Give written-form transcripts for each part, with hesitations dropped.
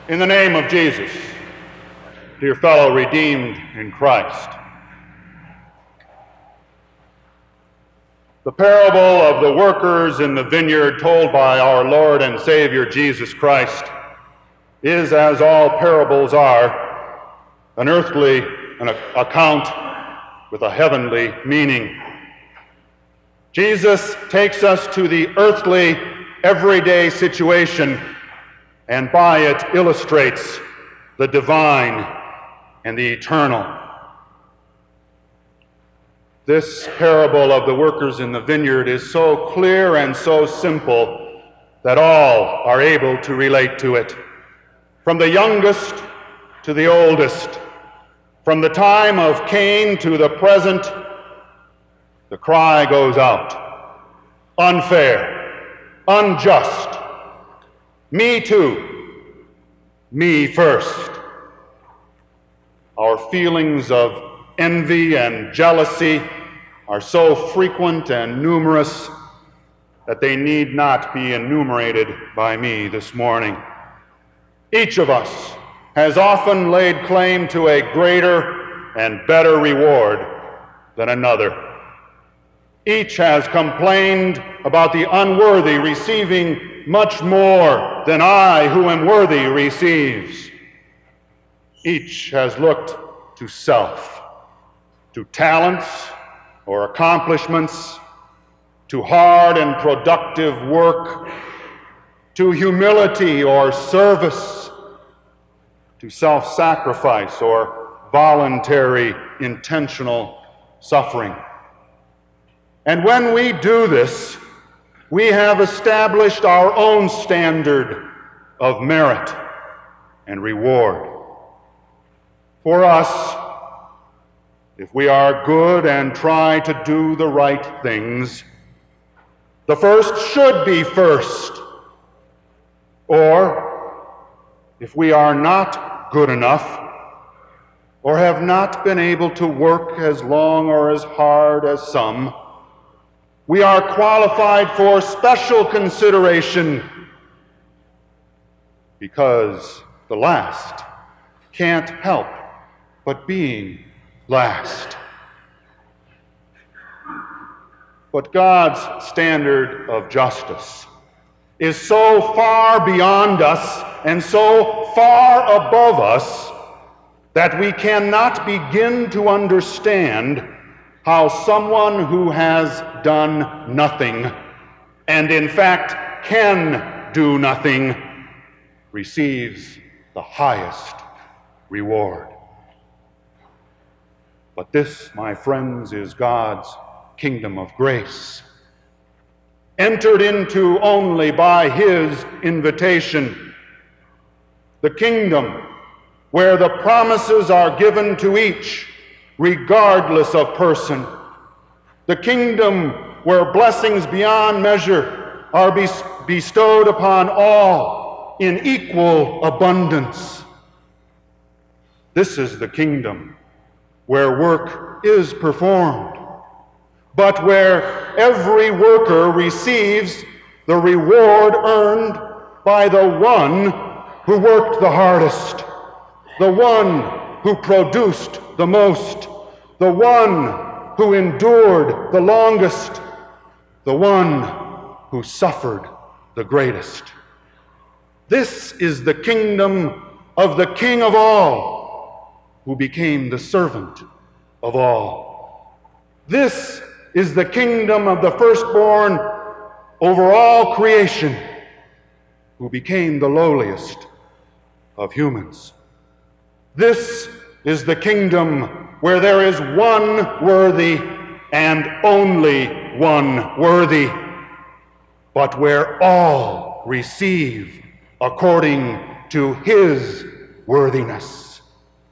In the name of Jesus, dear fellow redeemed in Christ. The parable of the workers in the vineyard told by our Lord and Savior Jesus Christ is, as all parables are, an earthly account with a heavenly meaning. Jesus takes us to the earthly, everyday situation and by it illustrates the divine and the eternal. This parable of the workers in the vineyard is so clear and so simple that all are able to relate to it. From the youngest to the oldest, from the time of Cain to the present, the cry goes out: unfair, unjust, me too, me first. Our feelings of envy and jealousy are so frequent and numerous that they need not be enumerated by me this morning. Each of us has often laid claim to a greater and better reward than another. Each has complained about the unworthy receiving much more than I, who am worthy, receives. Each has looked to self, to talents or accomplishments, to hard and productive work, to humility or service, to self-sacrifice or voluntary, intentional suffering. And when we do this, we have established our own standard of merit and reward. For us, if we are good and try to do the right things, the first should be first. Or, if we are not good enough, or have not been able to work as long or as hard as some, we are qualified for special consideration because the last can't help but being last. But God's standard of justice is so far beyond us and so far above us that we cannot begin to understand how someone who has done nothing, and in fact can do nothing, receives the highest reward. But this, my friends, is God's kingdom of grace, entered into only by His invitation. The kingdom where the promises are given to each, regardless of person. The kingdom where blessings beyond measure are bestowed upon all in equal abundance. This is the kingdom where work is performed, but where every worker receives the reward earned by the one who worked the hardest, the one who produced the most, the one who endured the longest, the one who suffered the greatest. This is the kingdom of the King of all, who became the servant of all. This is the kingdom of the firstborn over all creation, who became the lowliest of humans. This is the kingdom where there is one worthy and only one worthy, but where all receive according to His worthiness.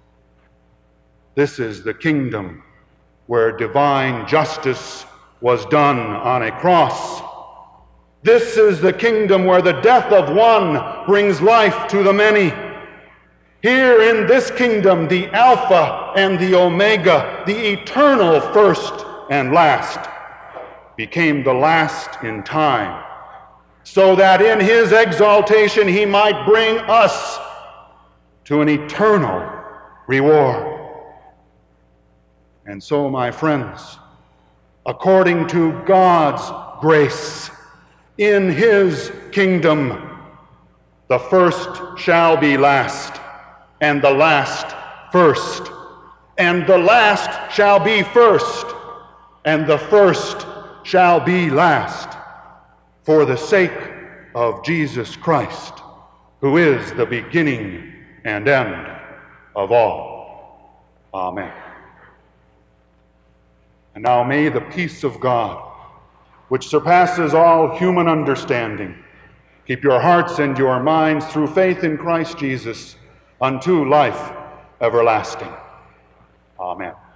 This is the kingdom where divine justice was done on a cross. This is the kingdom where the death of one brings life to the many. Here in this kingdom, the Alpha and the Omega, the eternal first and last, became the last in time, so that in His exaltation He might bring us to an eternal reward. And so, my friends, according to God's grace, in his kingdom, the first shall be last, and the last first, and the last shall be first, and the first shall be last, for the sake of Jesus Christ, who is the beginning and end of all. Amen. And now may the peace of God, which surpasses all human understanding, keep your hearts and your minds through faith in Christ Jesus unto life everlasting. Amen.